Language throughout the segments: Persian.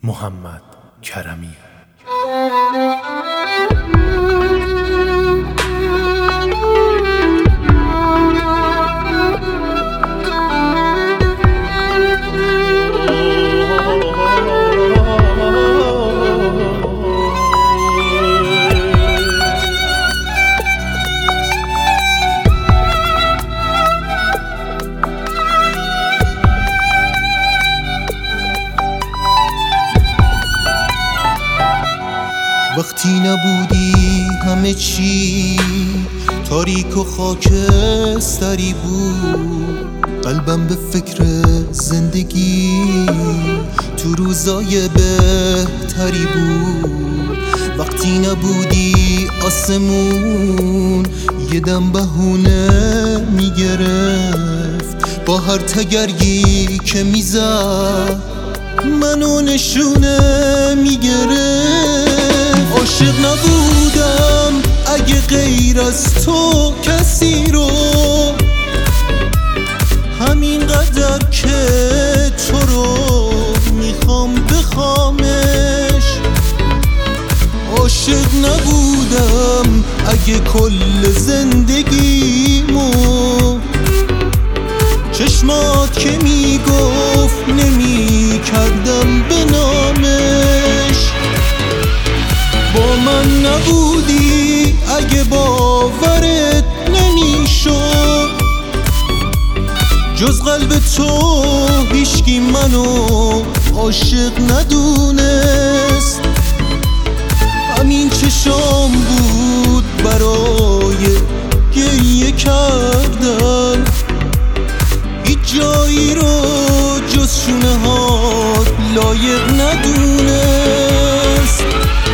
محمد کرمی. وقتی نبودی همه چی تاریک و خاکستری بود، قلبم به فکر زندگی تو روزای بهتری بود. وقتی نبودی آسمون یه دم بهونه میگرفت، با هر تگرگی که میزد منو نشونه میگرفت. عاشق نبودم اگه غیر از تو کسی رو، همین قدر که تو رو میخوام بخوامش. عاشق نبودم اگه کل زندگیمو چشمات که میگفت نمیکردم به نامش. با من نبودی اگه باورت نمیشد، جز قلب تو هیچکی منو عاشق ندونست. همین چشام بود برای گریه کردن، هیچ جایی رو جز شونه هات لایق ندونست.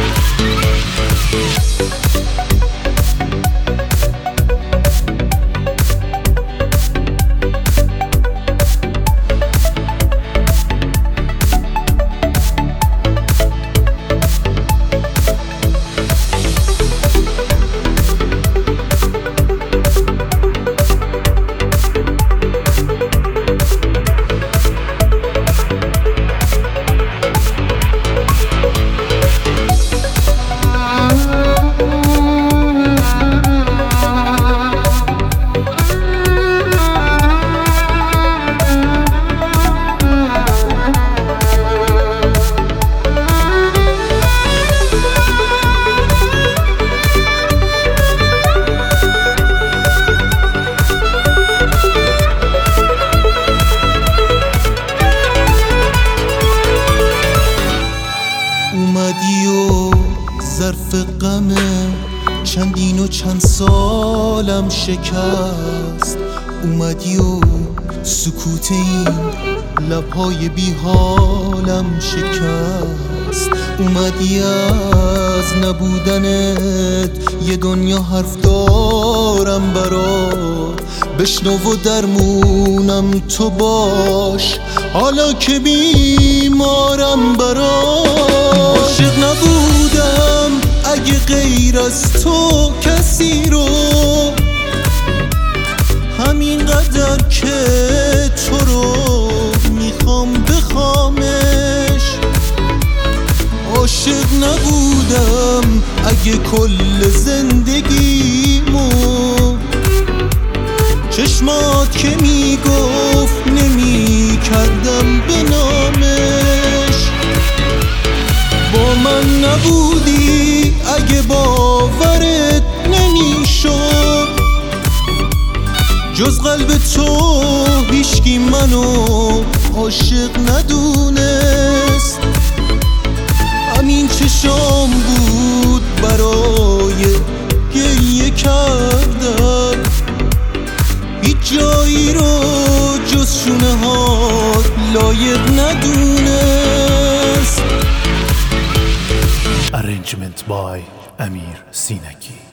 اومدی و ظرف غمه چندین و چند سالم شکست. اومدی و سکوت این لبهای بی حالم شکست. اومدی از نبودنت یه دنیا حرف دارم برات، بشنو و درمونم تو باش حالا که بیمارم برات. عاشق نبودم اگه غیر از تو کسی رو، همین قدر که تو رو میخوام بخوامش. عاشق نبودم اگه کل زندگیمو چشمات که میگفت نمیکردم به نامش. با من نبودی اگه باورت نمیشد، جز قلب تو هیچکی منو عاشق ندونست. همین چشام بود برای گریه کردن، هیچ جایی رو جز شونه هات لایق ندونست. Arrangement by امیر سینکی.